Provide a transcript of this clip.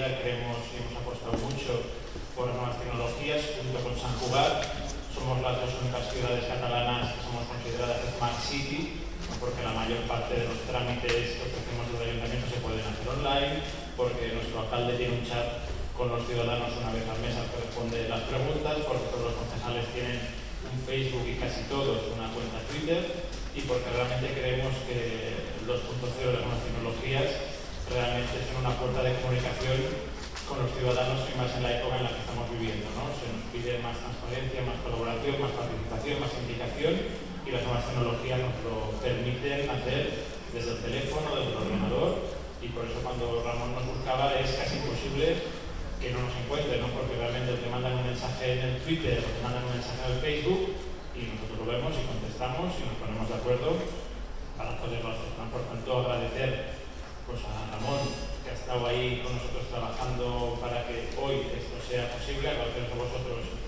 tecnología creemos y hemos apostado mucho por las nuevas tecnologías. Junto con Sant Cugat somos las dos únicas ciudades catalanas que somos consideradas Smart City, porque la mayor parte de los trámites que ofrecemos desde el ayuntamiento se pueden hacer online, porque nuestro alcalde tiene un chat con los ciudadanos una vez al mes al que responde las preguntas, porque todos los concejales tienen un Facebook y casi todos una cuenta Twitter, y porque realmente creemos que los puntos cero de las nuevas tecnologías realmente son una puerta de comunicación con los ciudadanos y más en la época en la que estamos viviendo, ¿no? Se nos pide más transparencia, más colaboración, más participación, más implicación, y las nuevas tecnologías nos lo permiten hacer desde el teléfono, desde el ordenador, y por eso cuando Ramón nos buscaba es casi imposible que no nos encuentre, ¿no? Porque realmente te mandan un mensaje en el Twitter o te mandan un mensaje en el Facebook y nosotros lo vemos y contestamos y nos ponemos de acuerdo para poderlo hacer, ¿no? Por tanto, agradecer pues, a Ramón, que ha estado ahí con nosotros trabajando para que hoy esto sea posible, agradecer a vosotros